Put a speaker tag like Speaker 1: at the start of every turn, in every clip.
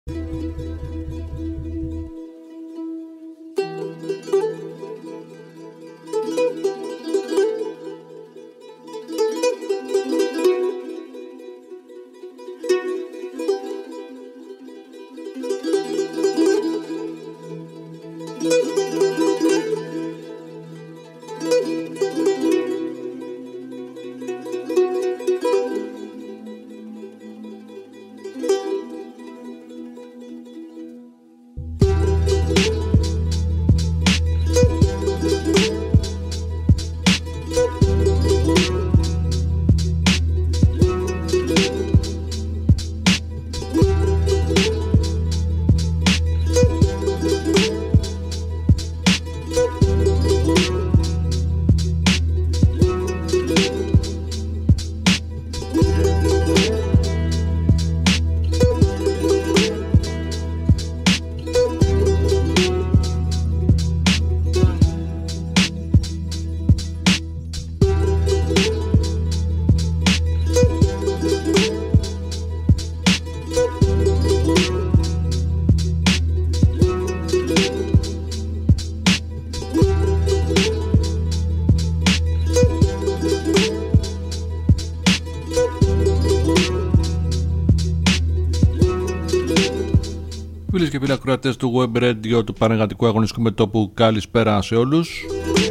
Speaker 1: Φίλες και φίλοι ακροατές του Web Radio του Πανεργατικού Αγωνιστικού Μετώπου, καλησπέρα σε όλους.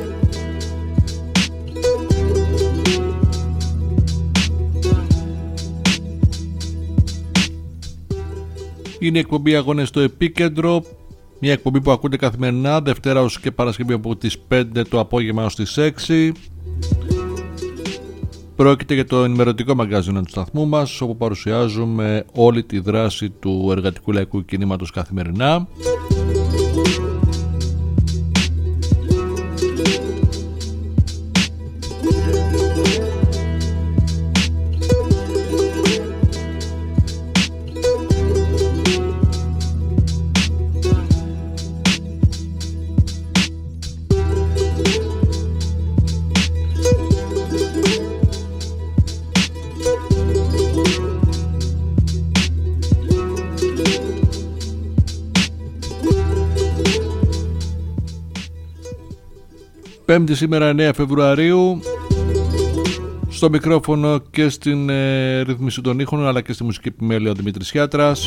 Speaker 1: Είναι η εκπομπή Αγώνες στο Επίκεντρο, μια εκπομπή που ακούτε καθημερινά Δευτέρα ως και Παρασκευή από τις 5 το απόγευμα ως τις 6. Πρόκειται για το ενημερωτικό μαγκαζίνο του σταθμού μας, όπου παρουσιάζουμε όλη τη δράση του εργατικού λαϊκού κινήματος καθημερινά. Πέμπτη σήμερα 9 Φεβρουαρίου. Στο μικρόφωνο και στην ρύθμιση των ήχων αλλά και στη μουσική επιμέλεια ο Δημήτρης Χιάτρας.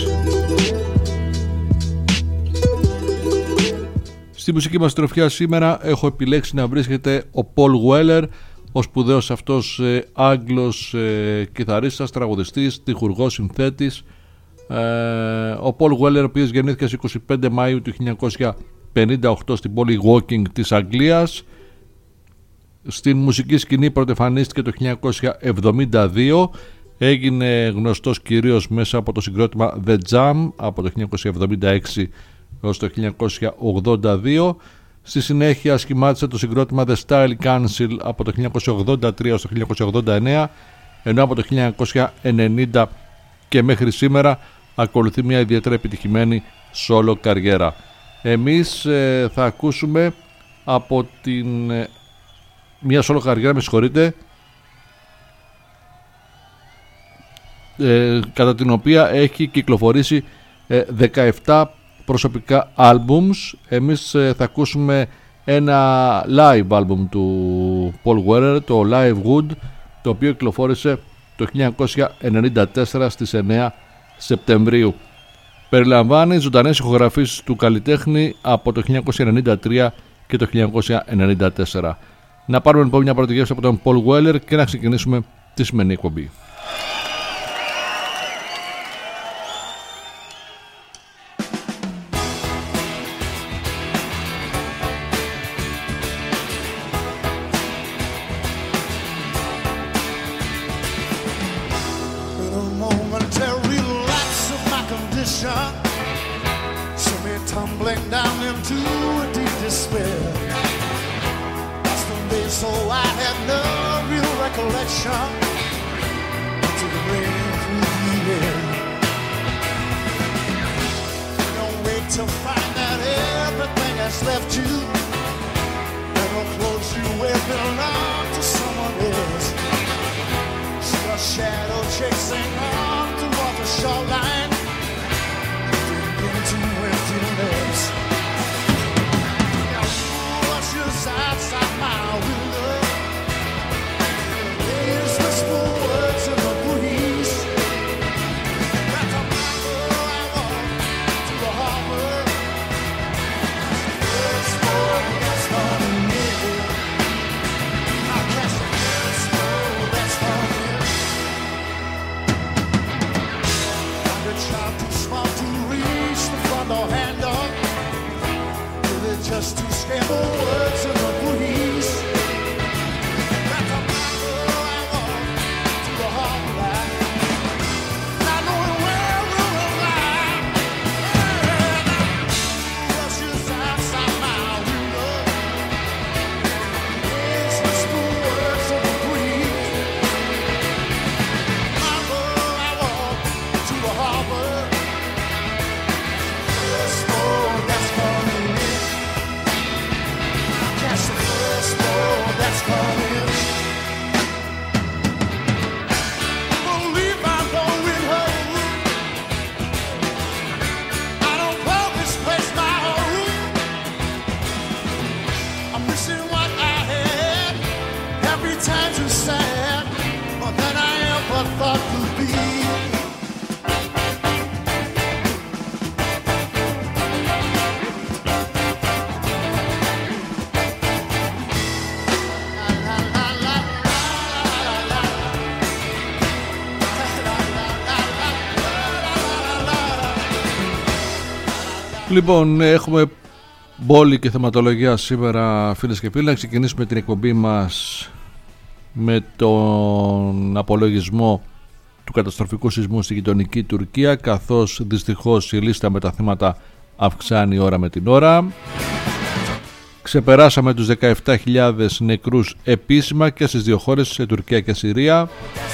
Speaker 1: Στη μουσική μας τροφιά σήμερα έχω επιλέξει να βρίσκεται ο Paul Weller, ο σπουδαίος αυτός Άγγλος κιθαρίστας, τραγουδιστής, τυχουργός, συνθέτης. Ο Paul Weller, ο οποίος γεννήθηκε στις 25 Μαΐου του 1958 στην πόλη Woking της Αγγλίας. Στην μουσική σκηνή πρωτεφανίστηκε το 1972, έγινε γνωστός κυρίως μέσα από το συγκρότημα The Jam από το 1976 έως το 1982. Στη συνέχεια σχημάτισε το συγκρότημα The Style Council από το 1983 έως το 1989, ενώ από το 1990 και μέχρι σήμερα ακολουθεί μια ιδιαίτερα επιτυχημένη solo καριέρα. Εμείς θα ακούσουμε από την μια solo καριέρα, με συγχωρείτε, κατά την οποία έχει κυκλοφορήσει 17 προσωπικά albums. Εμείς θα ακούσουμε ένα live album του Paul Weller, το Live Wood, το οποίο κυκλοφόρησε το 1994 στις 9 Σεπτεμβρίου. Περιλαμβάνει ζωντανές ηχογραφήσεις του καλλιτέχνη από το 1993 και το 1994. Να πάρουμε λοιπόν μια πρώτη γεύση από τον Paul Weller και να ξεκινήσουμε τη σημερινή εκπομπή.
Speaker 2: Shadow chasing on toward the shoreline.
Speaker 1: Λοιπόν, έχουμε μπόλη και θεματολογία σήμερα, φίλες και φίλοι. Να ξεκινήσουμε την εκπομπή μας με τον απολογισμό του καταστροφικού σεισμού στη γειτονική Τουρκία, καθώς δυστυχώς η λίστα με τα θύματα αυξάνει ώρα με την ώρα. Ξεπεράσαμε τους 17.000 νεκρούς επίσημα και στις δύο χώρες, σε Τουρκία και Συρία.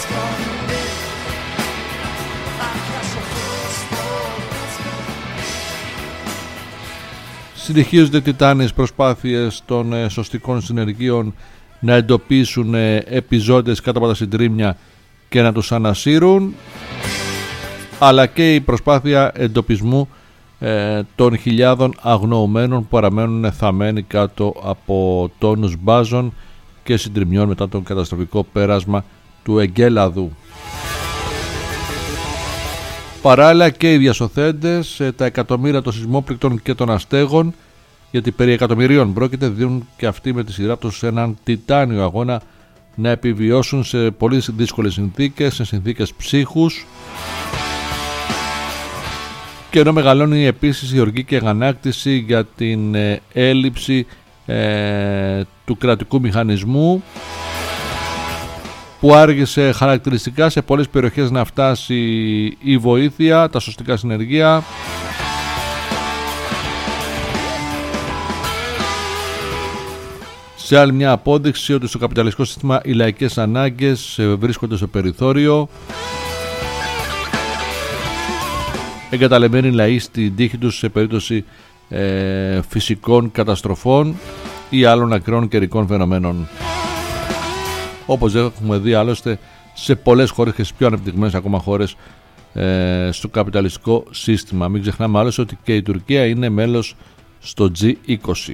Speaker 1: Συνεχίζονται τιτάνιες προσπάθειες των σωστικών συνεργείων να εντοπίσουν επιζώντες κάτω από τα συντρίμμια και να τους ανασύρουν, αλλά και η προσπάθεια εντοπισμού των χιλιάδων αγνοωμένων που παραμένουν θαμμένοι κάτω από τόνους μπάζων και συντριμμιών μετά τον καταστροφικό πέρασμα του Εγκέλαδου. Παράλληλα και οι διασωθέντες, τα εκατομμύρια των σεισμόπληκτων και των αστέγων, γιατί περί εκατομμυρίων πρόκειται, δίνουν και αυτοί με τη σειρά τους έναν τιτάνιο αγώνα να επιβιώσουν σε πολύ δύσκολες συνθήκες, σε συνθήκες ψύχους, και ενώ μεγαλώνει επίσης η οργή και αγανάκτηση για την έλλειψη του κρατικού μηχανισμού, που άργησε χαρακτηριστικά σε πολλές περιοχές να φτάσει η βοήθεια, τα σωστικά συνεργεία. Σε άλλη μια απόδειξη ότι στο καπιταλιστικό σύστημα οι λαϊκές ανάγκες βρίσκονται στο περιθώριο. Εγκαταλεμμένοι λαοί στην τύχη τους σε περίπτωση φυσικών καταστροφών ή άλλων ακραίων καιρικών φαινομένων. Όπως έχουμε δει άλλωστε σε πολλές χώρες και στις πιο ανεπτυγμένες ακόμα χώρες στο καπιταλιστικό σύστημα. Μην ξεχνάμε άλλωστε ότι και η Τουρκία είναι μέλος στο G20.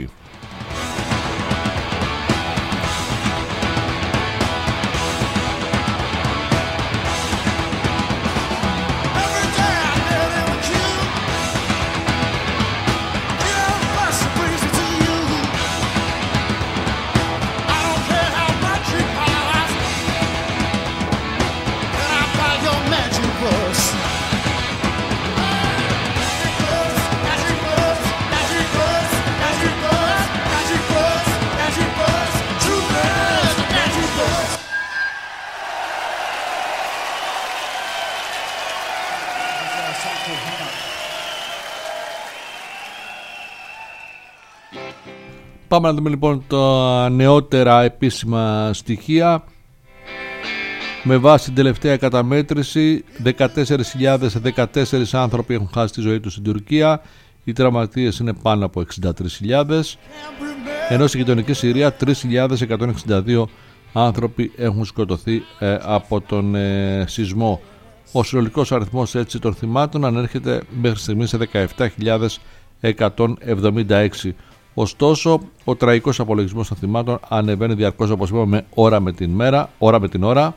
Speaker 1: Πάμε να δούμε λοιπόν τα νεότερα επίσημα στοιχεία. Με βάση την τελευταία καταμέτρηση, 14.014 άνθρωποι έχουν χάσει τη ζωή τους στην Τουρκία. Οι τραυματίες είναι πάνω από 63.000. Ενώ στη γειτονική Συρία 3.162 άνθρωποι έχουν σκοτωθεί από τον σεισμό. Ο συνολικός αριθμός έτσι των θυμάτων ανέρχεται μέχρι στιγμή σε 17.176. Ωστόσο, ο τραγικός απολογισμός των θυμάτων ανεβαίνει διαρκώς, όπως είπαμε, ώρα με την ώρα.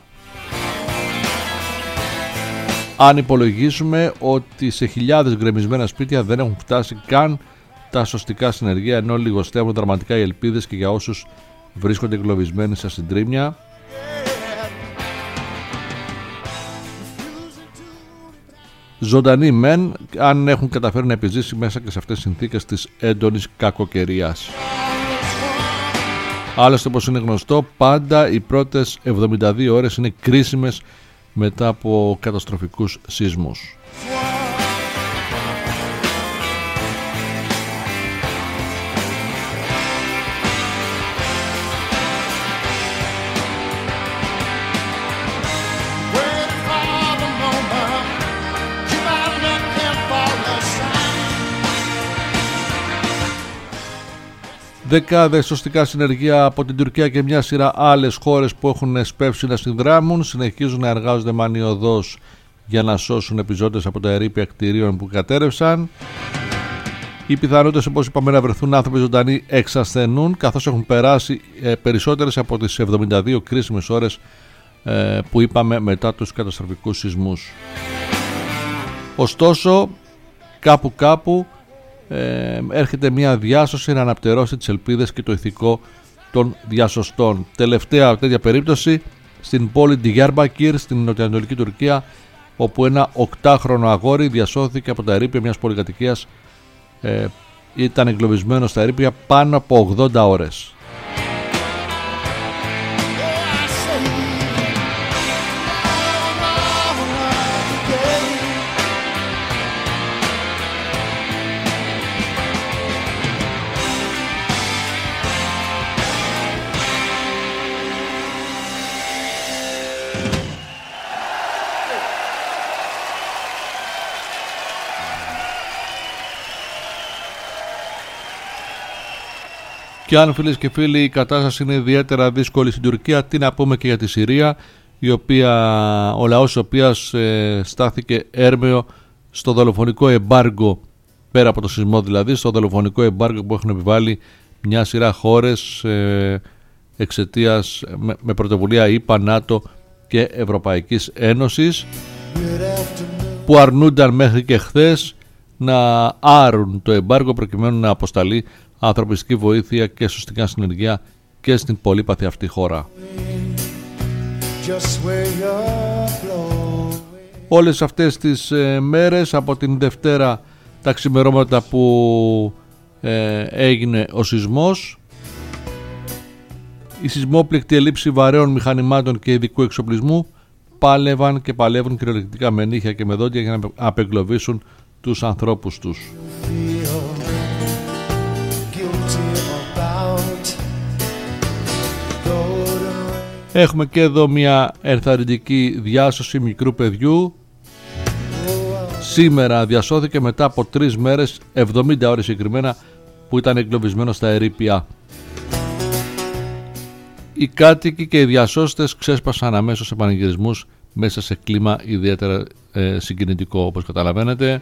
Speaker 1: Αν υπολογίσουμε ότι σε χιλιάδες γκρεμισμένα σπίτια δεν έχουν φτάσει καν τα σωστικά συνεργεία, ενώ λιγοστεύουν δραματικά οι ελπίδες και για όσους βρίσκονται εγκλωβισμένοι στα συντρίμμια. Ζωντανοί μεν, αν έχουν καταφέρει να επιζήσει μέσα και σε αυτές τις συνθήκες της έντονης κακοκαιρίας. Άλλωστε, όπως είναι γνωστό, πάντα οι πρώτες 72 ώρες είναι κρίσιμες μετά από καταστροφικούς σεισμούς. Δεκάδες σωστικά συνεργεία από την Τουρκία και μια σειρά άλλες χώρες που έχουν σπεύσει να συνδράμουν συνεχίζουν να εργάζονται μανιωδώς για να σώσουν επιζώντες από τα ερείπια κτηρίων που κατέρευσαν. Οι πιθανότητες, όπως είπαμε, να βρεθούν άνθρωποι ζωντανοί εξασθενούν, καθώς έχουν περάσει περισσότερες από τις 72 κρίσιμες ώρες που είπαμε μετά τους καταστροφικούς σεισμούς. Ωστόσο, κάπου έρχεται μια διάσωση να αναπτερώσει τις ελπίδες και το ηθικό των διασωστών. Τελευταία τέτοια περίπτωση στην πόλη Ντιγιάρμπακυρ στην νοτιοανατολική Τουρκία, όπου ένα 8χρονο αγόρι διασώθηκε από τα ερείπια μιας πολυκατοικίας ήταν εγκλωβισμένο στα ερείπια πάνω από 80 ώρες. Και αν, φίλες και φίλοι, η κατάσταση είναι ιδιαίτερα δύσκολη στην Τουρκία, τι να πούμε και για τη Συρία, ο λαός της οποίας στάθηκε έρμεο στο δολοφονικό εμπάργκο, πέρα από το σεισμό δηλαδή, στο δολοφονικό εμπάργκο που έχουν επιβάλει μια σειρά χώρες εξαιτίας, με πρωτοβουλία ΗΠΑ, ΝΑΤΟ και Ευρωπαϊκής Ένωσης, που αρνούνταν μέχρι και χθες να άρουν το εμπάργκο προκειμένου να αποσταλεί ανθρωπιστική βοήθεια και σωστικά συνεργεία και στην πολύπαθη αυτή χώρα. Όλες αυτές τις μέρες, από την Δευτέρα τα ξημερώματα που έγινε ο σεισμός, οι σεισμόπληκτοι ελήψη βαρέων μηχανημάτων και ειδικού εξοπλισμού πάλευαν και παλεύουν κυριολεκτικά με νύχια και με δόντια για να απεγκλωβίσουν τους ανθρώπους τους. Έχουμε και εδώ μια ενθαρρυντική διάσωση μικρού παιδιού. Σήμερα διασώθηκε μετά από 3 μέρες, 70 ώρες συγκεκριμένα, που ήταν εγκλωβισμένο στα ερείπια. Οι κάτοικοι και οι διασώστες ξέσπασαν αμέσως σε πανηγυρισμούς μέσα σε κλίμα ιδιαίτερα συγκινητικό, όπως καταλαβαίνετε.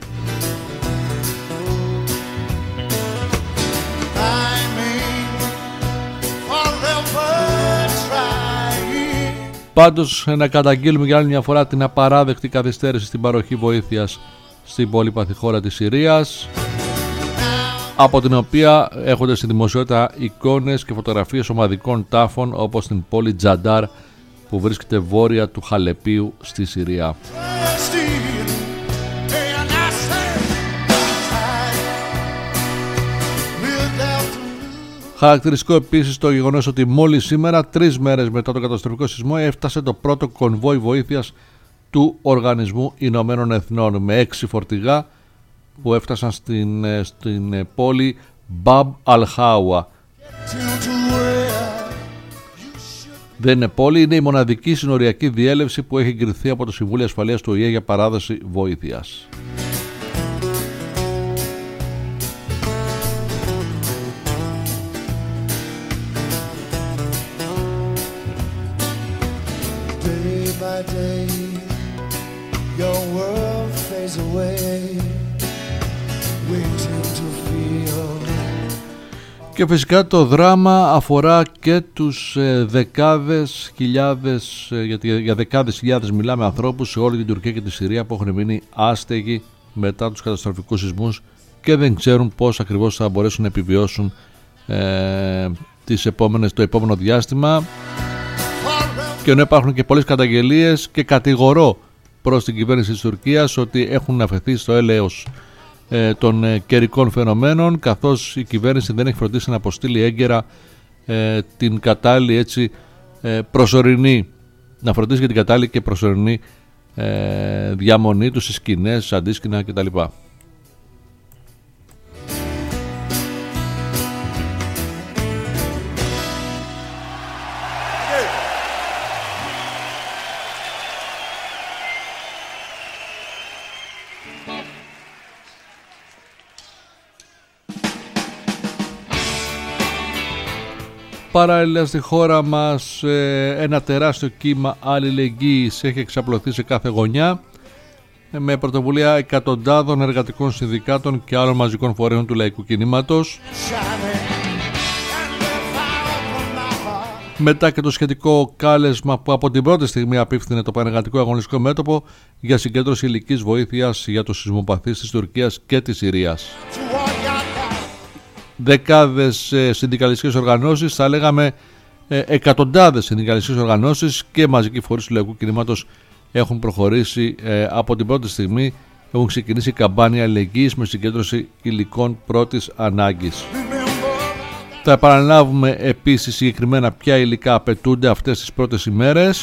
Speaker 1: Πάντως, να καταγγείλουμε για άλλη μια φορά την απαράδεκτη καθυστέρηση στην παροχή βοήθειας στην πολύπαθη χώρα της Συρίας, από την οποία έχονται στη δημοσιότητα εικόνες και φωτογραφίες ομαδικών τάφων, όπως στην πόλη Τζαντάρ που βρίσκεται βόρεια του Χαλεπίου στη Συρία. Χαρακτηριστικό επίσης το γεγονός ότι μόλις σήμερα, 3 μέρες μετά τον καταστροφικό σεισμό, έφτασε το πρώτο κονβόι βοήθειας του Οργανισμού Ηνωμένων Εθνών με 6 φορτηγά που έφτασαν στην πόλη Μπαμπ Αλχάουα. Δεν είναι πόλη, είναι η μοναδική συνοριακή διέλευση που έχει εγκριθεί από το Συμβούλιο Ασφαλείας του ΟΗΕ για παράδοση βοήθειας. Και φυσικά το δράμα αφορά και τους δεκάδες χιλιάδες, γιατί για δεκάδες χιλιάδες μιλάμε, ανθρώπους σε όλη την Τουρκία και τη Συρία που έχουν μείνει άστεγοι μετά τους καταστροφικούς σεισμούς και δεν ξέρουν πώς ακριβώς θα μπορέσουν να επιβιώσουν το επόμενο διάστημα. Και ενώ υπάρχουν και πολλές καταγγελίες και κατηγορώ προς την κυβέρνηση της Τουρκίας ότι έχουν αφαιθεί στο έλεος των καιρικών φαινομένων, καθώς η κυβέρνηση δεν έχει φροντίσει να αποστείλει έγκαιρα την κατάλληλη προσωρινή, να φροντίσει για την κατάλληλη και προσωρινή διαμονή τους στις σκηνές, αντίσκηνα κτλ. Παράλληλα στη χώρα μας ένα τεράστιο κύμα αλληλεγγύης έχει εξαπλωθεί σε κάθε γωνιά με πρωτοβουλία εκατοντάδων εργατικών συνδικάτων και άλλων μαζικών φορέων του λαϊκού κινήματος. Μετά και το σχετικό κάλεσμα που από την πρώτη στιγμή απίφθινε το Πανεργατικό Αγωνιστικό Μέτωπο για συγκέντρωση υλικής βοήθειας για τους σεισμοπαθείς της Τουρκίας και της Συρίας. Δεκάδες συνδικαλιστικές οργανώσεις, θα λέγαμε εκατοντάδες συνδικαλιστικές οργανώσεις και μαζικοί φορείς του λαϊκού κινήματος έχουν προχωρήσει από την πρώτη στιγμή έχουν ξεκινήσει καμπάνια αλληλεγγύης με συγκέντρωση υλικών πρώτης ανάγκης. Θα επαναλάβουμε επίσης συγκεκριμένα ποια υλικά απαιτούνται αυτές τις πρώτες ημέρες.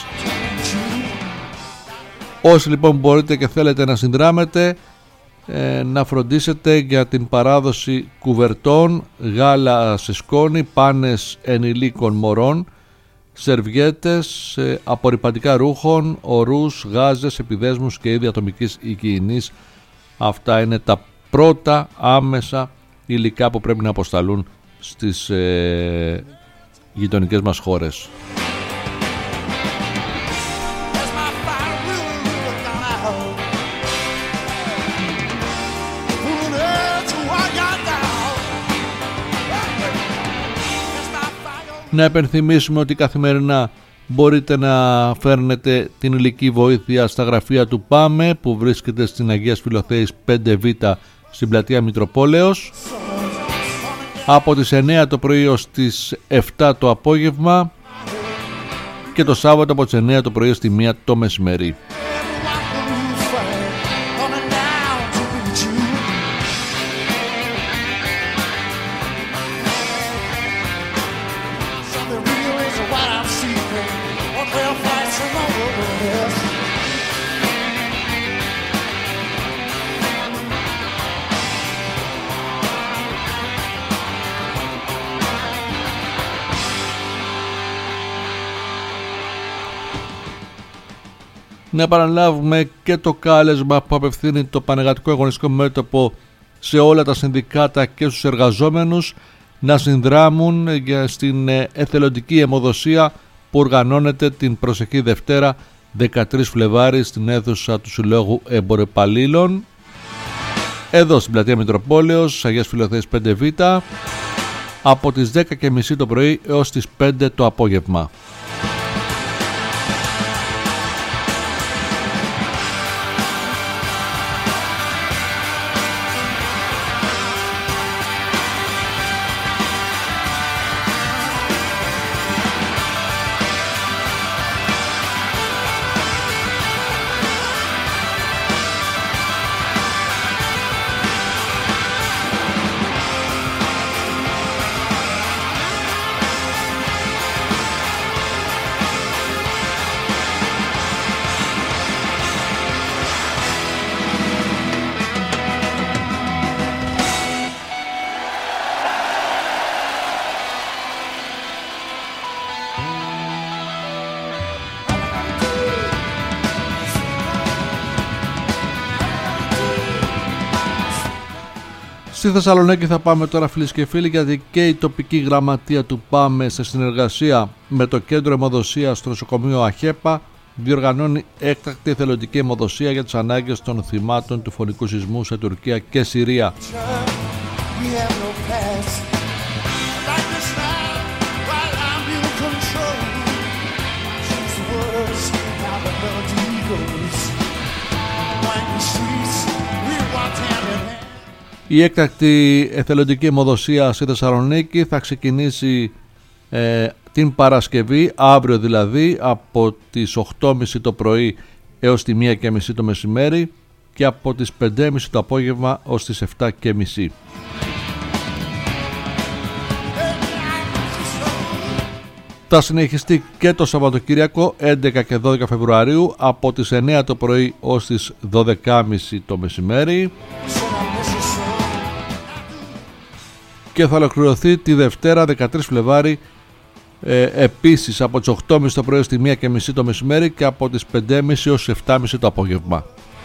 Speaker 1: Όσοι λοιπόν μπορείτε και θέλετε να συνδράμετε, να φροντίσετε για την παράδοση κουβερτών, γάλα σε σκόνη, πάνες ενηλίκων μωρών, σερβιέτες, απορρυπαντικά ρούχων, ορούς, γάζες, επιδέσμους και είδη ατομικής υγιεινής. Αυτά είναι τα πρώτα άμεσα υλικά που πρέπει να αποσταλούν στις γειτονικές μας χώρες. Να επενθυμίσουμε ότι καθημερινά μπορείτε να φέρνετε την υλική βοήθεια στα γραφεία του ΠΑΜΕ που βρίσκεται στην Αγίας Φιλοθέης 5Β στην πλατεία Μητροπόλεως, από τις 9 το πρωί ως τις 7 το απόγευμα και το Σάββατο από τις 9 το πρωί ως τη 1 το μεσημέρι. Να επαναλάβουμε και το κάλεσμα που απευθύνει το Πανεργατικό Αγωνιστικό Μέτωπο σε όλα τα συνδικάτα και στους εργαζόμενους να συνδράμουν στην εθελοντική αιμοδοσία που οργανώνεται την προσεχή Δευτέρα 13 Φλεβάρη στην αίθουσα του Συλλόγου Εμπορεπαλλήλων εδώ στην πλατεία Μητροπόλεως, Αγίας Φιλοθέης 5Β, από τις 10.30 το πρωί έως τις 5 το απόγευμα. Στη Θεσσαλονίκη θα πάμε τώρα, φίλες και φίλοι, γιατί και η τοπική γραμματεία του ΠΑΜΕ σε συνεργασία με το κέντρο αιμοδοσίας στο νοσοκομείο ΑΧΕΠΑ διοργανώνει έκτακτη εθελοντική αιμοδοσία για τις ανάγκες των θυμάτων του φωνικού σεισμού σε Τουρκία και Συρία. Η έκτακτη εθελοντική αιμοδοσία στη Θεσσαλονίκη θα ξεκινήσει την Παρασκευή, αύριο δηλαδή, από τις 8.30 το πρωί έως τη 1.30 το μεσημέρι και από τις 5.30 το απόγευμα ως τις 7.30. Θα συνεχιστεί και το Σαββατοκύριακο 11 και 12 Φεβρουαρίου από τις 9 το πρωί ως τις 12.30 το μεσημέρι και θα ολοκληρωθεί τη Δευτέρα 13 Φλεβάρη επίσης από τις 8.30 το πρωί στη 1.30 το μεσημέρι και από τις 5.30 έως 7.30 το απόγευμα.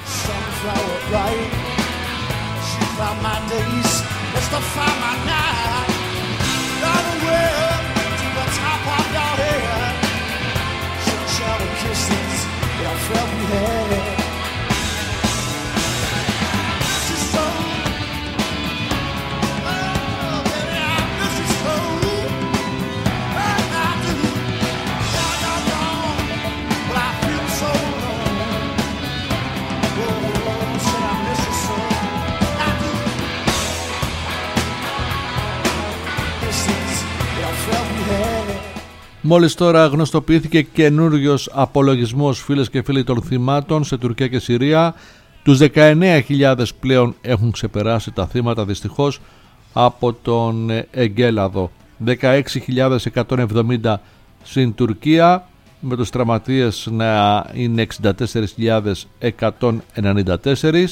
Speaker 1: Μόλις τώρα γνωστοποιήθηκε καινούριος απολογισμός, φίλες και φίλοι, των θυμάτων σε Τουρκία και Συρία Τους 19.000 πλέον έχουν ξεπεράσει τα θύματα δυστυχώς από τον Εγκέλαδο. 16.170 στην Τουρκία, με τους τραυματίες να είναι 64.194.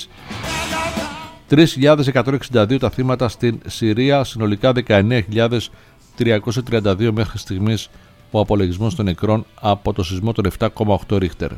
Speaker 1: 3.162 τα θύματα στην Συρία, συνολικά 19.332 μέχρι στιγμής ο απολογισμός των νεκρών από το σεισμό των 7,8 Ρίχτερ.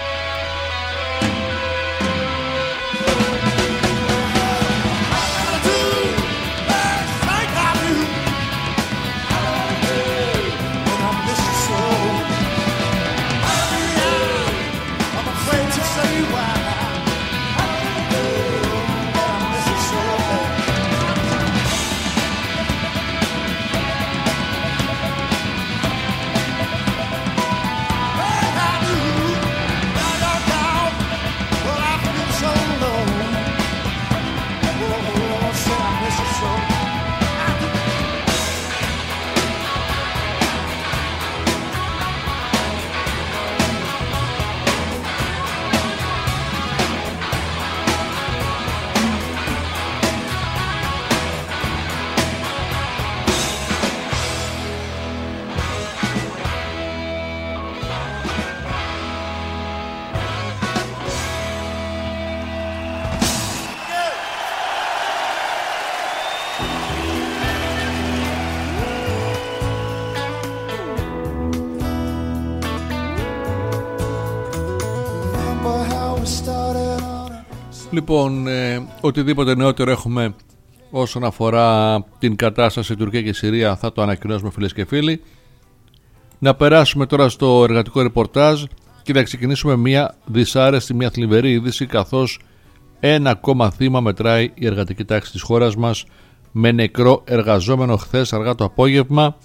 Speaker 1: Λοιπόν, οτιδήποτε νεότερο έχουμε όσον αφορά την κατάσταση Τουρκία και Συρία θα το ανακοινώσουμε, φίλες και φίλοι. Να περάσουμε τώρα στο εργατικό ρεπορτάζ και να ξεκινήσουμε μια δυσάρεστη, μια θλιβερή είδηση, καθώς ένα ακόμα θύμα μετράει η εργατική τάξη της χώρας μας, με νεκρό εργαζόμενο χθες αργά το απόγευμα.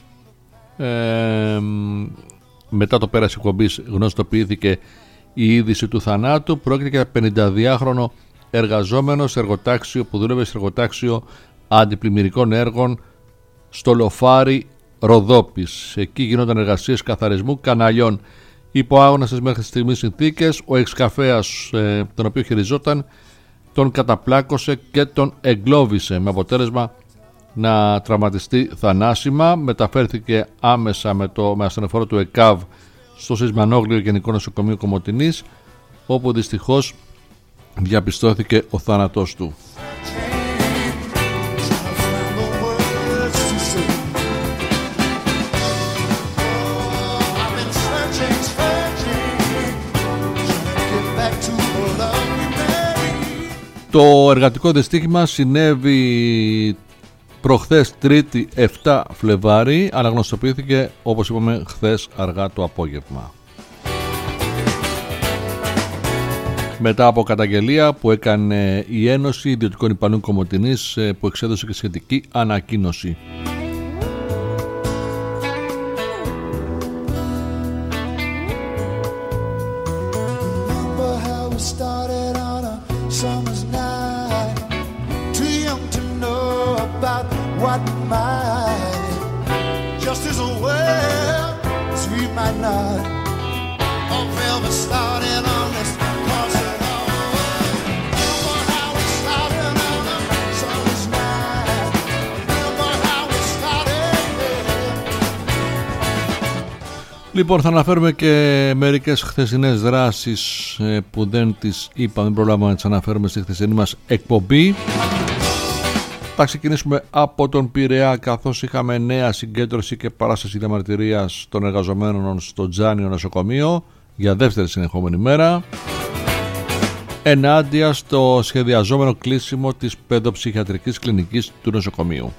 Speaker 1: Μετά το πέρας εκπομπής γνωστοποιήθηκε η είδηση του θανάτου. Πρόκειται για 52χρονο εργαζόμενο σε εργοτάξιο που δούλευε σε εργοτάξιο αντιπλημμυρικών έργων στο Λοφάρι Ροδόπης. Εκεί γινόταν εργασίες καθαρισμού καναλιών υπό άγνωστες μέχρι στιγμής συνθήκες. Ο εξκαφέας τον οποίο χειριζόταν τον καταπλάκωσε και τον εγκλώβησε, με αποτέλεσμα να τραυματιστεί θανάσιμα. Μεταφέρθηκε άμεσα με ασθενοφόρο του ΕΚΑΒ στο Σεισμανόγλιο Γενικό Νοσοκομείο Κομοτηνής, όπου δυστυχώς διαπιστώθηκε ο θάνατός του. Το εργατικό δυστύχημα συνέβη προχθές Τρίτη 7 Φλεβάρι, αλλά γνωστοποιήθηκε, όπως είπαμε, χθες αργά το απόγευμα. Μετά από καταγγελία που έκανε η Ένωση Ιδιωτικών Υπαλλήλων Κομοτηνής, που εξέδωσε και σχετική ανακοίνωση. Λοιπόν, θα αναφέρουμε και μερικές χθεσινές δράσεις που δεν τις είπαμε, δεν προλάβαμε να τις αναφέρουμε στη χθεσινή μας εκπομπή. Θα ξεκινήσουμε από τον Πειραιά, καθώς είχαμε νέα συγκέντρωση και παράσταση διαμαρτυρίας των εργαζομένων στο Τζάνιο νοσοκομείο για δεύτερη συνεχόμενη μέρα, ενάντια στο σχεδιαζόμενο κλείσιμο της παιδοψυχιατρικής κλινικής του νοσοκομείου.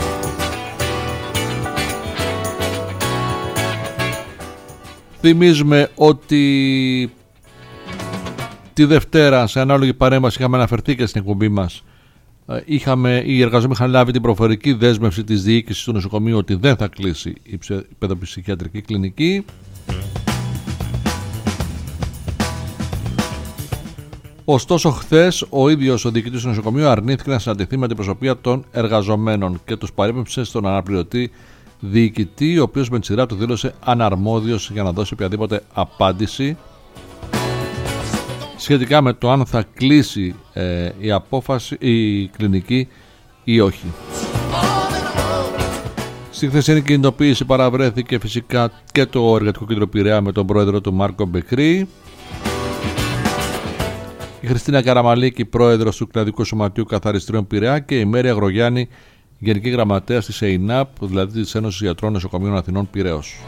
Speaker 1: Θυμίζουμε ότι τη Δευτέρα σε ανάλογη παρέμβαση είχαμε αναφερθεί και στην εκπομπή μας. Οι εργαζόμενοι είχαν λάβει την προφορική δέσμευση της διοίκησης του νοσοκομείου ότι δεν θα κλείσει η παιδοψυχιατρική κλινική. Ωστόσο, χθες ο ίδιος ο διοικητής του νοσοκομείου αρνήθηκε να συναντηθεί με την προσωπία των εργαζομένων και τους παρέπεμψε στον αναπληρωτή διοικητή, ο οποίος με τη σειρά του δήλωσε αναρμόδιος για να δώσει οποιαδήποτε απάντηση. σχετικά με το αν θα κλείσει η κλινική ή όχι. Στη χθεσινή κινητοποίηση παραβρέθηκε φυσικά και το Εργατικό Κέντρο Πειραιά με τον πρόεδρο του Μάρκο Μπεκρή. Η Χριστίνα Καραμαλίκη, πρόεδρος του Κλαδικού Σωματείου Καθαριστριών Πειραιά, και η Μέρη Αγρογιάννη, Γενική Γραμματέας της ΕΙΝΑΠ, δηλαδή της Ένωσης Ιατρών Νοσοκομείων Αθηνών Πειραιώς.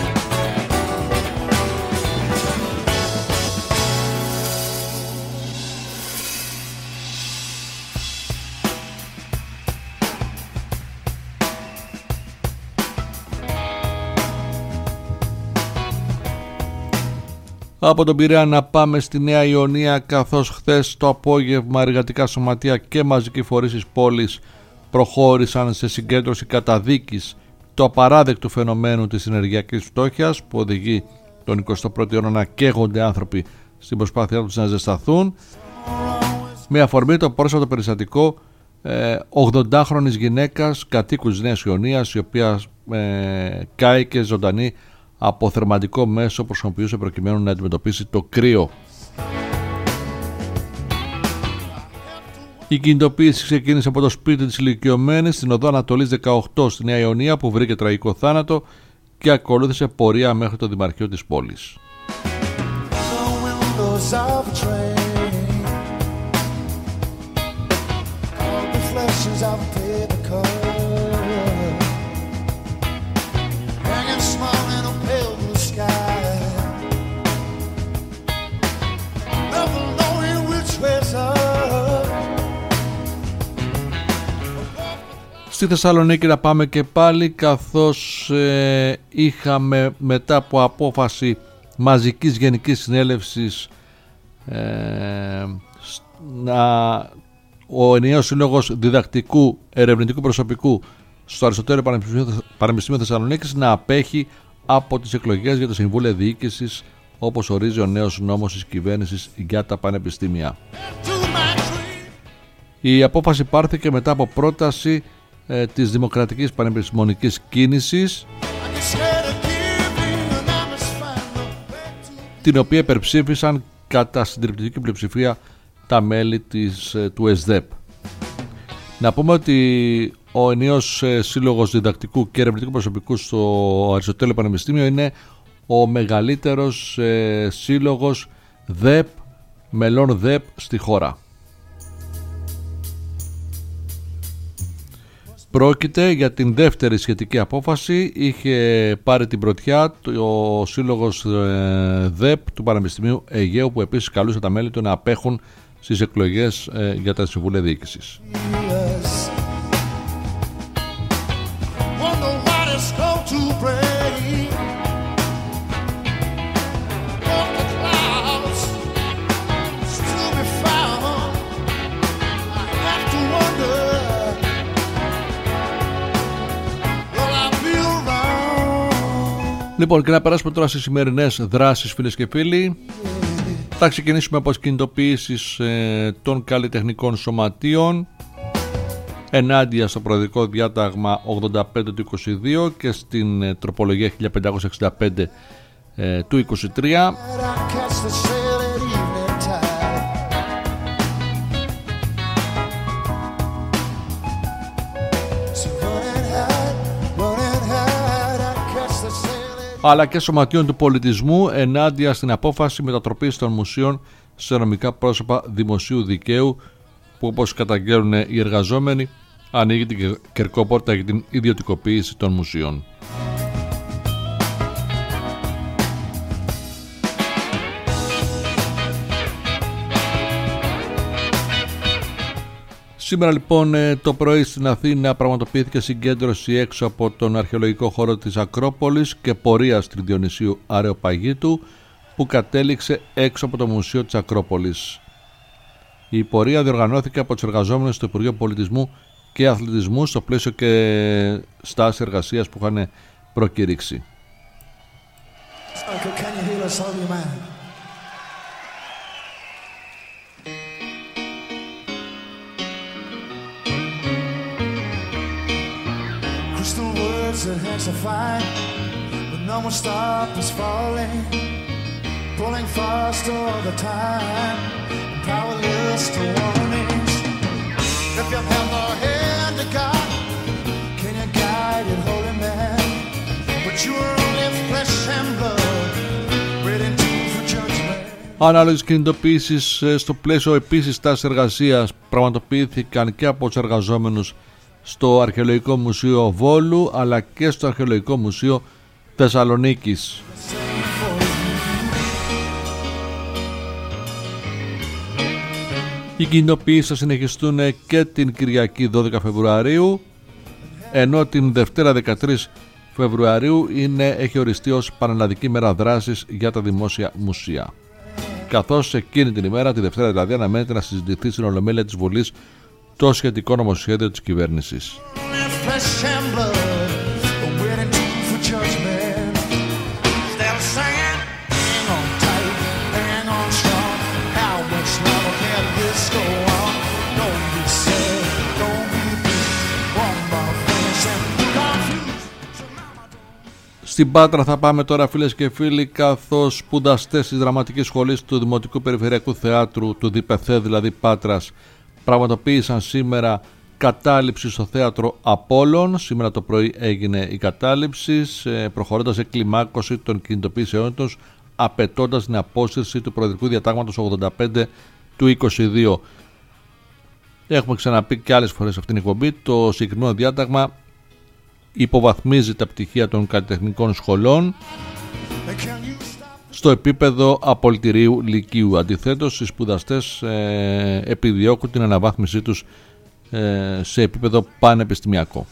Speaker 1: Από τον Πειραιά να πάμε στη Νέα Ιωνία, καθώς χθες το απόγευμα εργατικά σωματεία και μαζικοί φορείς της πόλης προχώρησαν σε συγκέντρωση καταδίκης του απαράδεκτου φαινομένου της ενεργειακής φτώχειας που οδηγεί τον 21ο αιώνα να καίγονται άνθρωποι στην προσπάθειά τους να ζεσταθούν, με αφορμή το πρόσφατο περιστατικό 80χρονης γυναίκας κατοίκους της Νέας Ιωνίας, η οποία κάηκε ζωντανή από θερματικό μέσο που χρησιμοποιούσε προκειμένου να αντιμετωπίσει το κρύο. Η κινητοποίηση ξεκίνησε από το σπίτι της ηλικιωμένης στην οδό Ανατολής 18 στη Νέα Ιωνία, που βρήκε τραγικό θάνατο, και ακολούθησε πορεία μέχρι το Δημαρχείο της πόλης. Στη Θεσσαλονίκη να πάμε και πάλι, καθώς είχαμε μετά από απόφαση μαζικής γενικής συνέλευσης ο ενιαίος σύλλογος διδακτικού ερευνητικού προσωπικού στο Αριστοτέλειο Πανεπιστήμιο Θεσσαλονίκης να απέχει από τις εκλογές για το Συμβούλιο Διοίκησης, όπως ορίζει ο νέος νόμος της κυβέρνησης για τα πανεπιστήμια. Η απόφαση πάρθηκε μετά από πρόταση της Δημοκρατικής Πανεπιστημονικής Κίνησης, την οποία υπερψήφισαν κατά συντριπτική πλειοψηφία τα μέλη του ΕΣΔΕΠ. Να πούμε ότι ο ενιαίος σύλλογος διδακτικού και ερευνητικού προσωπικού στο Αριστοτέλειο Πανεπιστήμιο είναι ο μεγαλύτερος σύλλογος ΔΕΠ, μελών ΔΕΠ στη χώρα. Πρόκειται για την δεύτερη σχετική απόφαση. Είχε πάρει την πρωτιά ο σύλλογος ΔΕΠ του Πανεπιστημίου Αιγαίου, που επίσης καλούσε τα μέλη του να απέχουν στις εκλογές για τα Συμβούλια Διοίκησης. Λοιπόν, και να περάσουμε τώρα στις σημερινές δράσεις, φίλες και φίλοι. Θα ξεκινήσουμε από τις κινητοποιήσεις των καλλιτεχνικών σωματείων ενάντια στο προεδρικό διάταγμα 85 του 22 και στην τροπολογία 1565 του 23. Αλλά και σωματείων του πολιτισμού ενάντια στην απόφαση μετατροπής των μουσείων σε νομικά πρόσωπα δημοσίου δικαίου, που, όπως καταγγέλνουν οι εργαζόμενοι, ανοίγει την κερκόπορτα για την ιδιωτικοποίηση των μουσείων. Σήμερα λοιπόν το πρωί στην Αθήνα πραγματοποιήθηκε συγκέντρωση έξω από τον αρχαιολογικό χώρο της Ακρόπολης και πορεία στην Διονυσίου Αρεοπαγίτου, που κατέληξε έξω από το Μουσείο της Ακρόπολης. Η πορεία διοργανώθηκε από τους εργαζόμενους στο Υπουργείο Πολιτισμού και Αθλητισμού στο πλαίσιο και στάση εργασίας που είχαν προκηρύξει. That hands are fine, but no one stop us falling.
Speaker 2: pulling fast all the time, powerless to warnings. If you have the hand of God, can you guide it, holy man? But you are only flesh and blood, waiting for judgment.
Speaker 1: Ανάλογες κινητοποιήσεις στο πλαίσιο επίσης τάσης εργασίας πραγματοποιήθηκαν και από τους εργαζόμενους στο Αρχαιολογικό Μουσείο Βόλου αλλά και στο Αρχαιολογικό Μουσείο Θεσσαλονίκης. Οι κινητοποιήσεις θα συνεχιστούν και την Κυριακή 12 Φεβρουαρίου, ενώ την Δευτέρα 13 Φεβρουαρίου έχει οριστεί ως Πανελλαδική Μέρα Δράσης για τα δημόσια μουσεία. Καθώς εκείνη την ημέρα, τη Δευτέρα δηλαδή, αναμένεται να συζητηθεί στην Ολομέλεια της Βουλής το σχετικό νομοσχέδιο της κυβέρνησης. Στην Πάτρα θα πάμε τώρα, φίλες και φίλοι, καθώς σπουδαστές της Δραματικής Σχολής του Δημοτικού Περιφερειακού Θεάτρου του ΔΠΘ, δηλαδή Πάτρας, πραγματοποίησαν σήμερα κατάληψη στο θέατρο Απόλλων. Σήμερα το πρωί έγινε η κατάληψη, προχωρώντας σε κλιμάκωση των κινητοποιήσεών τους, απαιτώντας την απόσυρση του Προεδρικού Διατάγματος 85 του 22. Έχουμε ξαναπεί και άλλες φορές αυτήν την εκπομπή, το συγκεκριμένο διάταγμα υποβαθμίζει τα πτυχία των καλλιτεχνικών σχολών στο επίπεδο απολυτηρίου λυκείου. Αντιθέτως, οι σπουδαστές επιδιώκουν την αναβάθμισή τους σε επίπεδο πανεπιστημιακό.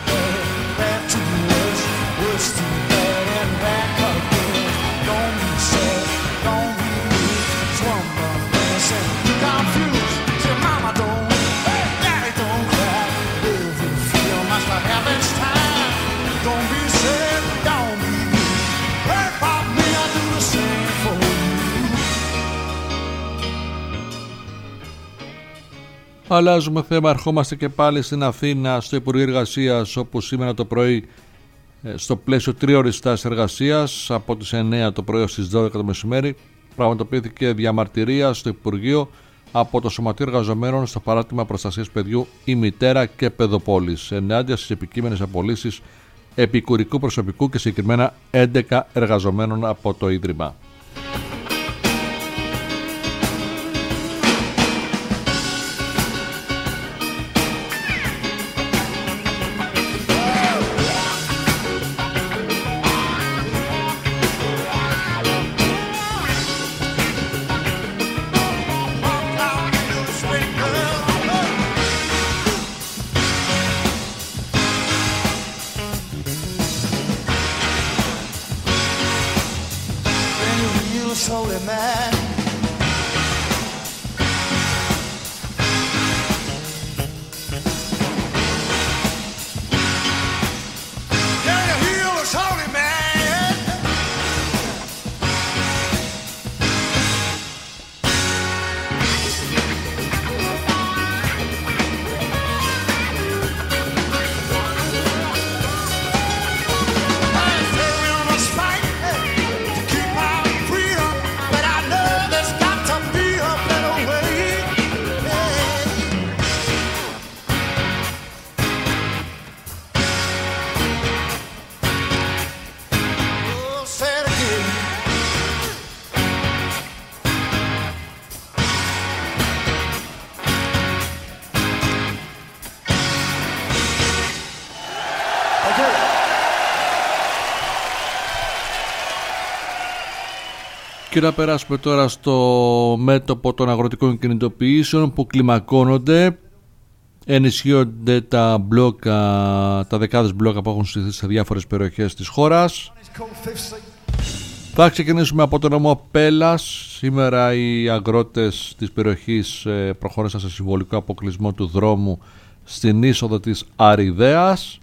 Speaker 1: Αλλάζουμε θέμα, ερχόμαστε και πάλι στην Αθήνα, στο Υπουργείο Εργασίας, όπου σήμερα το πρωί, στο πλαίσιο τρίωρης τάσης εργασίας, από τις 9 το πρωί στις 12 το μεσημέρι, πραγματοποιήθηκε διαμαρτυρία στο Υπουργείο από το Σωματείο Εργαζομένων στο παράρτημα προστασίας παιδιού Η Μητέρα και Παιδοπόλης, ενάντια στις επικείμενες απολύσεις επικουρικού προσωπικού και συγκεκριμένα 11 εργαζομένων από το Ίδρυμα. Και να περάσουμε τώρα στο μέτωπο των αγροτικών κινητοποιήσεων που κλιμακώνονται. Ενισχύονται τα μπλόκα, τα δεκάδες μπλόκα που έχουν στηθεί σε διάφορες περιοχές της χώρας. Θα ξεκινήσουμε από το νομό Πέλας. Σήμερα οι αγρότες της περιοχής προχώρησαν σε συμβολικό αποκλεισμό του δρόμου στην είσοδο της Αριδαίας.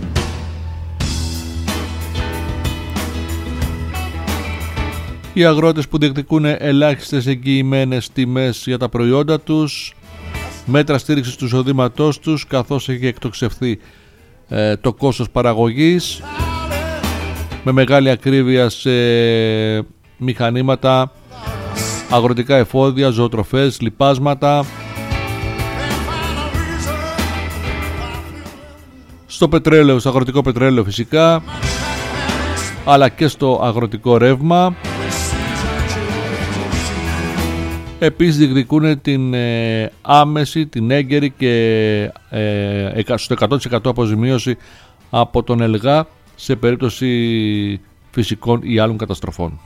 Speaker 1: Οι αγρότες που διεκδικούν ελάχιστες εγγυημένες τιμές για τα προϊόντα τους, μέτρα στήριξης του εισοδήματός τους, καθώς έχει εκτοξευθεί το κόστος παραγωγής, με μεγάλη ακρίβεια σε μηχανήματα, αγροτικά εφόδια, ζωοτροφές, λιπάσματα, στο πετρέλαιο, στο αγροτικό πετρέλαιο φυσικά, αλλά και στο αγροτικό ρεύμα. Επίσης διεκδικούν την άμεση, την έγκαιρη και στο 100% αποζημίωση από τον ΕΛΓΑ σε περίπτωση φυσικών ή άλλων καταστροφών.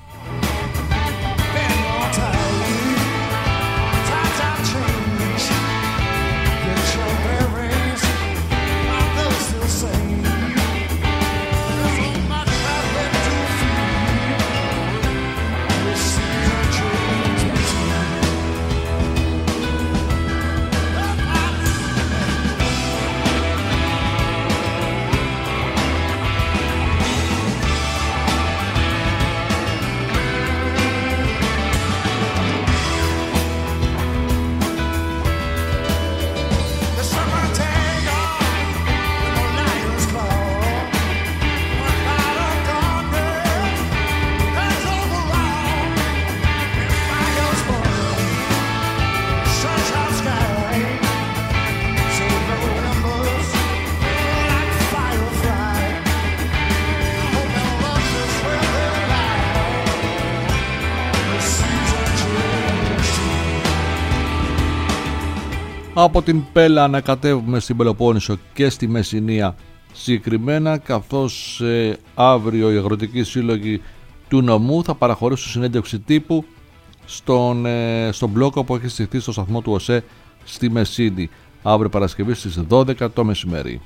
Speaker 1: Από την Πέλα ανακατεύουμε στην Πελοπόννησο και στη Μεσσηνία συγκεκριμένα, καθώς αύριο οι αγροτικοί σύλλογοι του νομού θα παραχωρήσουν συνέντευξη τύπου στον μπλόκο που έχει στηθεί στο σταθμό του ΟΣΕ στη Μεσίνη αύριο Παρασκευή στις 12 το μεσημέρι.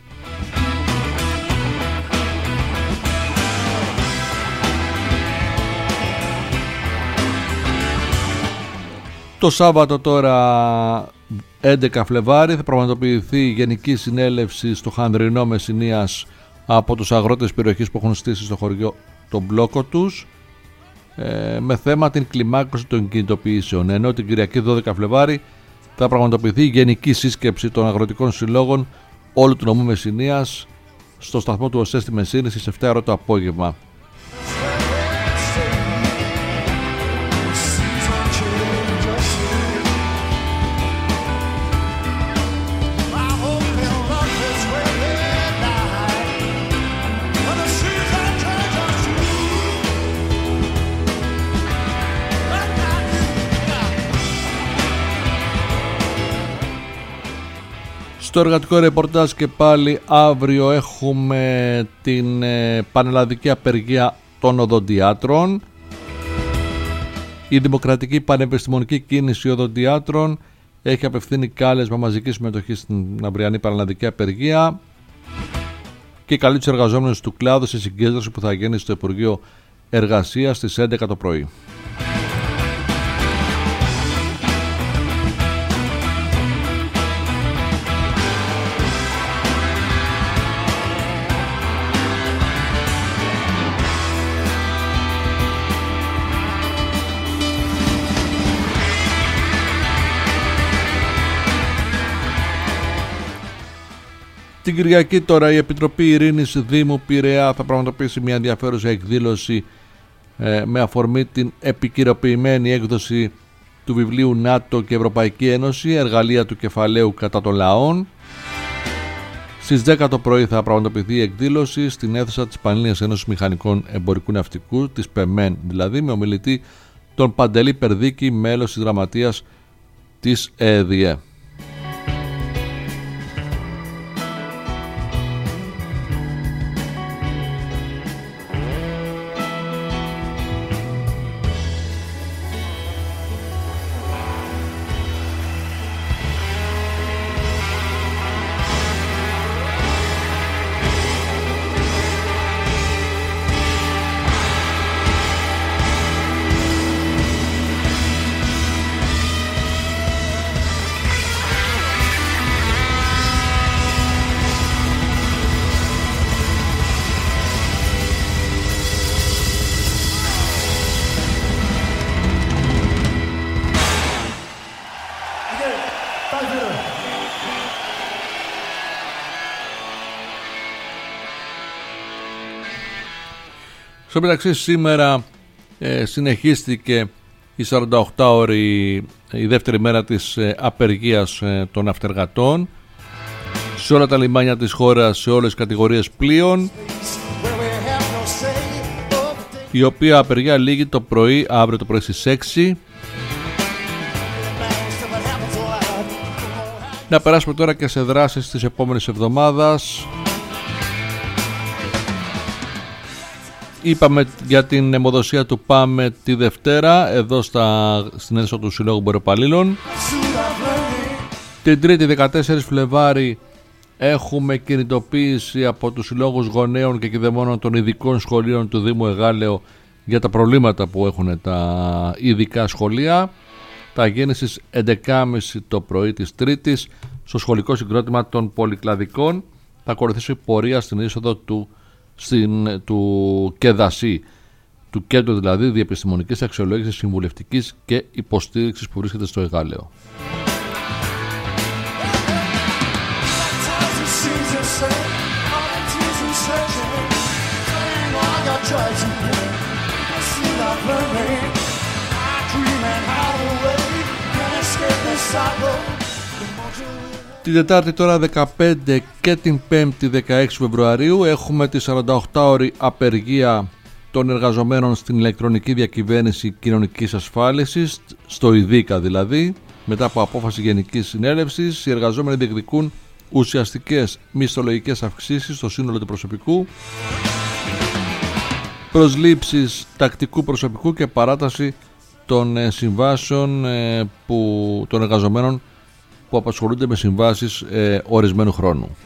Speaker 1: Το Σάββατο τώρα 11 Φλεβάρι θα πραγματοποιηθεί η Γενική Συνέλευση στο Χανδρινό Μεσσηνίας από τους αγρότες περιοχής που έχουν στήσει στο χωριό τον μπλόκο τους, με θέμα την κλιμάκωση των κινητοποιήσεων, ενώ την Κυριακή 12 Φλεβάρι θα πραγματοποιηθεί η Γενική Σύσκεψη των Αγροτικών Συλλόγων όλου του νομού Μεσσηνίας στο σταθμό του ΟΣΕ στη Μεσσήνη στις 7 το απόγευμα. Στο εργατικό ρεπορτάζ και πάλι αύριο έχουμε την πανελλαδική απεργία των οδοντιάτρων. Η Δημοκρατική Πανεπιστημονική Κίνηση Οδοντιάτρων έχει απευθύνει κάλεσμα μαζική συμμετοχή στην αυριανή πανελλαδική απεργία και καλεί τους εργαζόμενους του κλάδου σε συγκέντρωση που θα γίνει στο Υπουργείο Εργασίας στις 11 το πρωί. Την Κυριακή τώρα η Επιτροπή Ειρήνης Δήμου Πειραιά θα πραγματοποιήσει μια ενδιαφέρουσα εκδήλωση με αφορμή την επικυροποιημένη έκδοση του βιβλίου ΝΑΤΟ και Ευρωπαϊκή Ένωση, εργαλεία του κεφαλαίου κατά των λαών. Στις 10 το πρωί θα πραγματοποιηθεί η εκδήλωση στην αίθουσα της Πανελλήνιας Ένωσης Μηχανικών Εμπορικού Ναυτικού, της ΠΕΜΕΝ δηλαδή, με ομιλητή τον Παντελή Περδίκη, μέλος της γραμματείας της ΕΔΙΕ. Στο μεταξύ σήμερα Συνεχίστηκε η 48ωρη, η δεύτερη μέρα της απεργίας των ναυτεργατών σε όλα τα λιμάνια της χώρας, σε όλες τις κατηγορίες πλοίων, η οποία απεργία λήγει το πρωί, αύριο το πρωί στις 6. Να περάσουμε τώρα και σε δράσεις της επόμενης εβδομάδας. Είπαμε για την αιμοδοσία του ΠΑΜΕ τη Δευτέρα εδώ στην αίθουσα του Συλλόγου Εμποροπαλλήλων. Την Τρίτη 14 Φλεβάρη έχουμε κινητοποίηση από τους συλλόγους γονέων και κηδεμόνων των ειδικών σχολείων του Δήμου Εγάλεο για τα προβλήματα που έχουν τα ειδικά σχολεία. Θα γίνει στις 11.30 το πρωί της Τρίτης στο σχολικό συγκρότημα των Πολυκλαδικών. Θα ακολουθήσει πορεία στην είσοδο του ΚΕΔΑΣΥ, του Κέντρου δηλαδή Διεπιστημονικής Αξιολόγησης, Συμβουλευτικής και Υποστήριξης που βρίσκεται στο Εγάλεο. Την Τετάρτη τώρα 15 και την Πέμπτη 16 Φεβρουαρίου έχουμε τη 48ωρη απεργία των εργαζομένων στην ηλεκτρονική διακυβέρνηση κοινωνικής ασφάλισης, στο ΙΔΙΚΑ δηλαδή. Μετά από απόφαση Γενικής Συνέλευσης, οι εργαζόμενοι διεκδικούν ουσιαστικές μισθολογικές αυξήσεις στο σύνολο του προσωπικού, προσλήψεις τακτικού προσωπικού και παράταση των συμβάσεων των εργαζομένων που απασχολούνται με συμβάσεις ορισμένου χρόνου.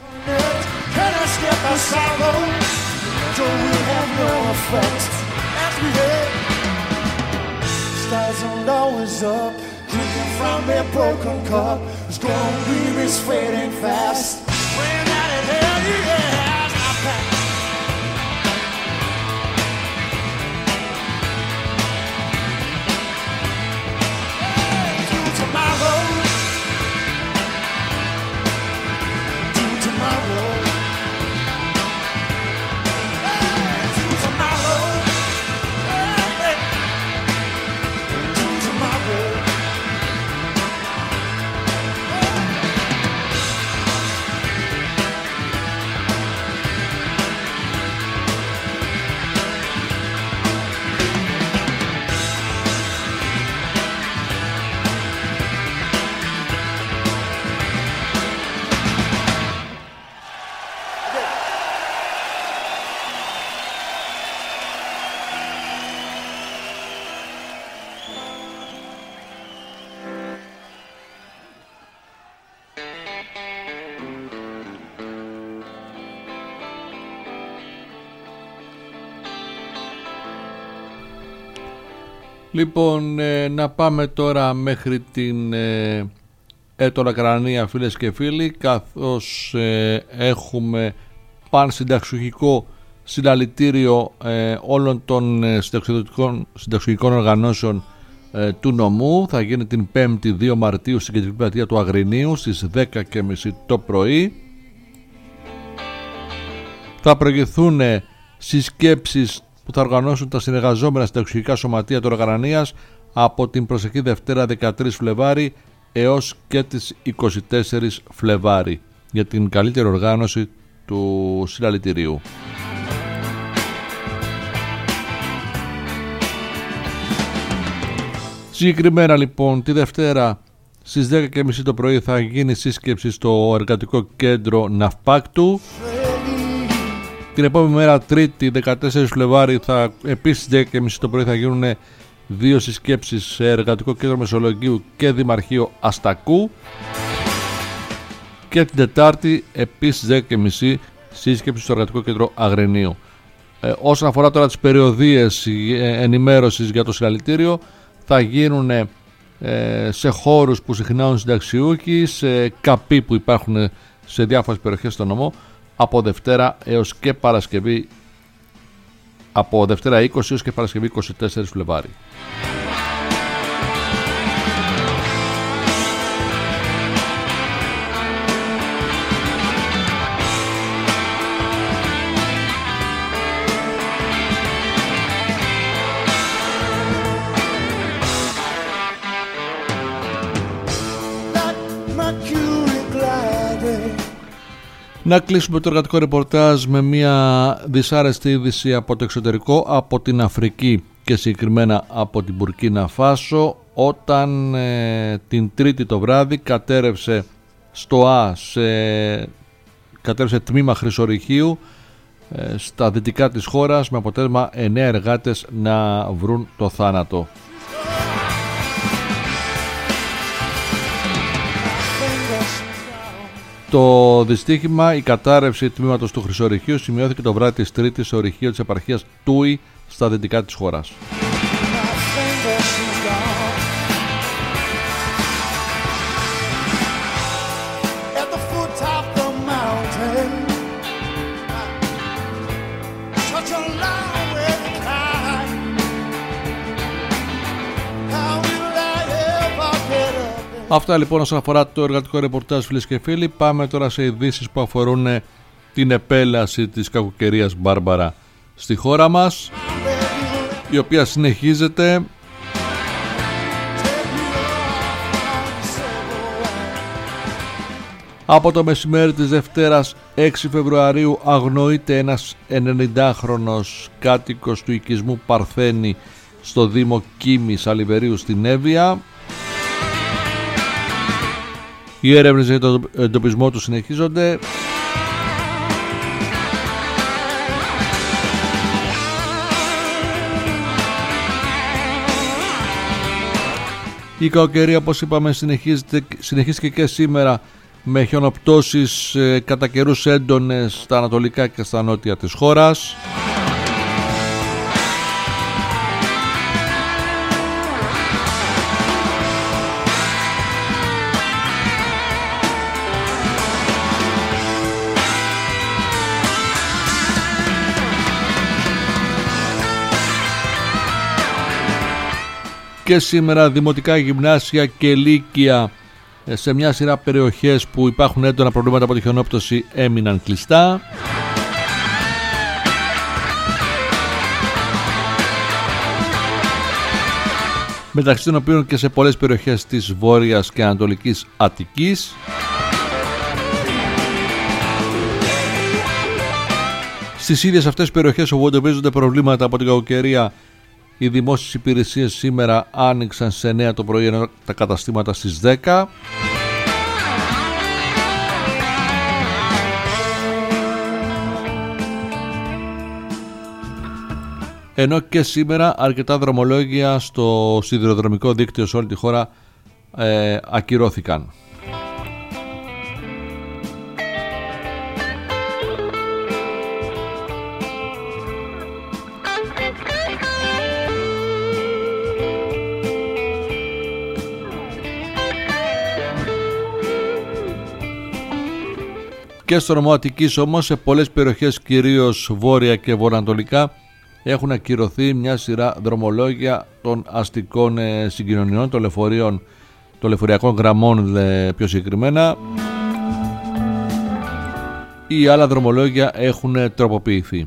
Speaker 1: Λοιπόν, να πάμε τώρα μέχρι την Έτωλα Κρανία, φίλες και φίλοι, καθώς έχουμε πανσυνταξιουργικό συλλαλητήριο όλων των συνταξιουργικών οργανώσεων του νομού. Θα γίνει την 5η 2 Μαρτίου στην Κεντρική Πλατεία του Αγρινίου στις 10.30 το πρωί. Θα προηγηθούν συσκέψεις που θα οργανώσουν τα συνεργαζόμενα συνταξιουργικά σωματεία του Οργανανίας από την προσεχή Δευτέρα 13 Φλεβάρη έως και τις 24 Φλεβάρη για την καλύτερη οργάνωση του συλλαλητηρίου. Συγκεκριμένα λοιπόν τη Δευτέρα στις 10.30 το πρωί θα γίνει σύσκεψη στο Εργατικό Κέντρο Ναυπάκτου. Την επόμενη μέρα Τρίτη 14 Φλεβάρη θα επίσης 10.30 το πρωί θα γίνουν δύο συσκέψεις σε Εργατικό Κέντρο Μεσολογγίου και Δημαρχείο Αστακού. Και την Τετάρτη επίσης 10.30 σύσκεψη στο Εργατικό Κέντρο Αγρινίου. Όσον αφορά τώρα τις περιοδίες ενημέρωσης για το συλλαλητήριο, θα γίνουν σε χώρους που συχνάουν συνταξιούχοι, σε καπί που υπάρχουν σε διάφορες περιοχές στο νομό, από Δευτέρα έως και Παρασκευή, από Δευτέρα 20 έως και Παρασκευή 24 Φλεβάρη. Να κλείσουμε το εργατικό ρεπορτάζ με μια δυσάρεστη είδηση από το εξωτερικό, από την Αφρική και συγκεκριμένα από την Μπουρκίνα Φάσο, όταν την Τρίτη το βράδυ κατέρευσε κατέρευσε τμήμα χρυσορυχείου στα δυτικά της χώρας, με αποτέλεσμα 9 εργάτες να βρουν το θάνατο. Το δυστύχημα, η κατάρρευση τμήματος του χρυσορυχείου, σημειώθηκε το βράδυ της Τρίτης σε ορυχείο της επαρχίας Τούι στα δυτικά της χώρας. Αυτά λοιπόν όσον αφορά το εργατικό ρεπορτάζ, φίλες και φίλοι. Πάμε τώρα σε ειδήσεις που αφορούν την επέλαση της κακοκαιρίας Μπάρμπαρα στη χώρα μας, η οποία συνεχίζεται. Από το μεσημέρι της Δευτέρας 6 Φεβρουαρίου αγνοείται ένας 90χρονος κάτοικος του οικισμού Παρθένη στο Δήμο Κίμης Αλιβερίου στην Εύβοια. Οι έρευνες για τον εντοπισμό του συνεχίζονται. Η κακοκαιρία, όπως είπαμε, συνεχίστηκε και σήμερα με χιονοπτώσεις κατά καιρούς έντονες στα ανατολικά και στα νότια της χώρας. Και σήμερα δημοτικά γυμνάσια και λύκεια σε μια σειρά περιοχές που υπάρχουν έντονα προβλήματα από τη χιονόπτωση έμειναν κλειστά. Μεταξύ των οποίων και σε πολλές περιοχές της Βόρειας και Ανατολικής Αττικής. Στις ίδιες αυτές τις περιοχές όπου αντιμετωπίζονται προβλήματα από την κακοκαιρία, οι δημόσιες υπηρεσίες σήμερα άνοιξαν σε 9 το πρωί, ενώ τα καταστήματα στις 10. Ενώ και σήμερα αρκετά δρομολόγια στο σιδηροδρομικό δίκτυο σε όλη τη χώρα ακυρώθηκαν. Και στο νομό Αττικής όμως, σε πολλές περιοχές, κυρίως βόρεια και βορειοανατολικά, έχουν ακυρωθεί μια σειρά δρομολόγια των αστικών συγκοινωνιών, των λεωφορείων, των λεωφοριακών γραμμών πιο συγκεκριμένα, ή άλλα δρομολόγια έχουν τροποποιηθεί.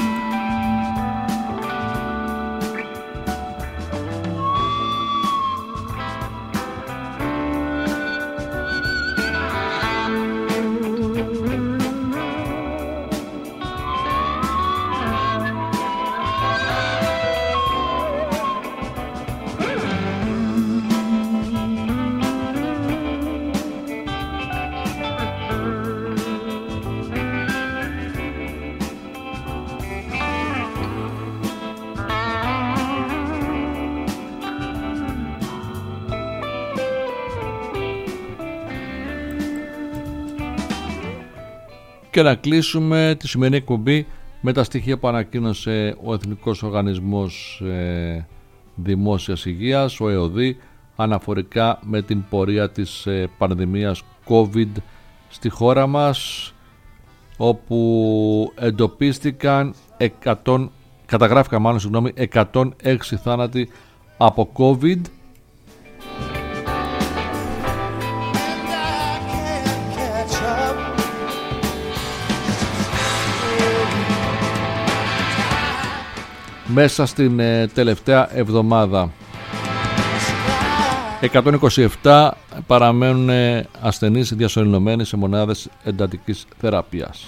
Speaker 1: Και να κλείσουμε τη σημερινή εκπομπή με τα στοιχεία που ανακοίνωσε ο Εθνικός Οργανισμός Δημόσιας Υγείας, ο ΕΟΔΗ, αναφορικά με την πορεία της πανδημίας COVID στη χώρα μας, όπου καταγράφηκαν 106 θάνατοι από COVID. Μέσα στην τελευταία εβδομάδα. 127 παραμένουν ασθενείς διασωληνωμένοι σε μονάδες εντατικής θεραπείας.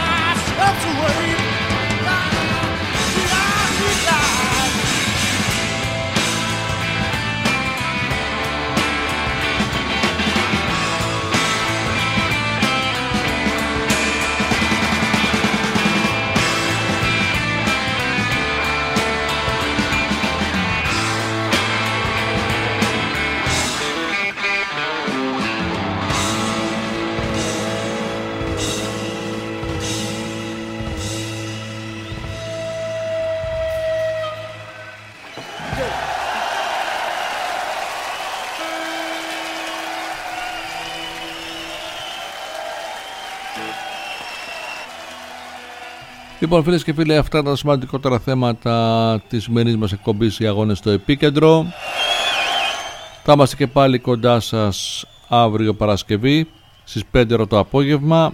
Speaker 1: Λοιπόν, φίλες και φίλοι, αυτά τα σημαντικότερα θέματα της σημερινής μας εκπομπής, οι αγώνες στο επίκεντρο. Θα είμαστε και πάλι κοντά σας αύριο Παρασκευή στις 5 το απόγευμα.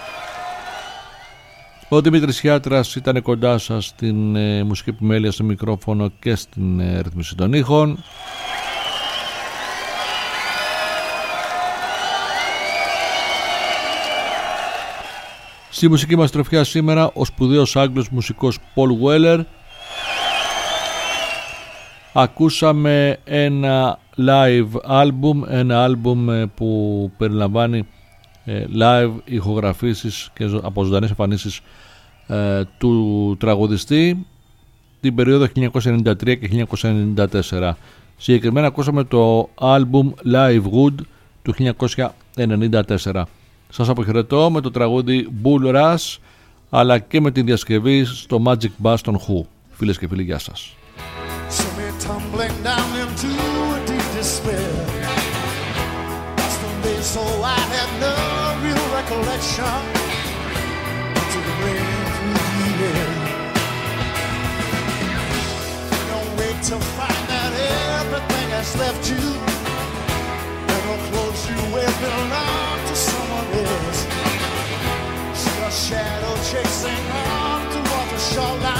Speaker 1: Ο Δημήτρης Χιάτρας ήταν κοντά σας στην μουσική επιμέλεια, στο μικρόφωνο και στην ρύθμιση των ήχων. Στη μουσική μας τροφιά σήμερα ο σπουδαίος Άγγλος μουσικός Paul Weller. Ακούσαμε ένα live album, ένα album που περιλαμβάνει live ηχογραφήσεις και από ζωντανές εμφανίσεις του τραγουδιστή την περίοδο 1993 και 1994. Συγκεκριμένα ακούσαμε το album Live Good του 1994. Σας αποχαιρετώ με το τραγούδι Bull Rush, αλλά και με την διασκευή στο Magic Bass των Who. Φίλες και φίλοι, γεια σας.
Speaker 2: Shadow chasing on to what the shoreline.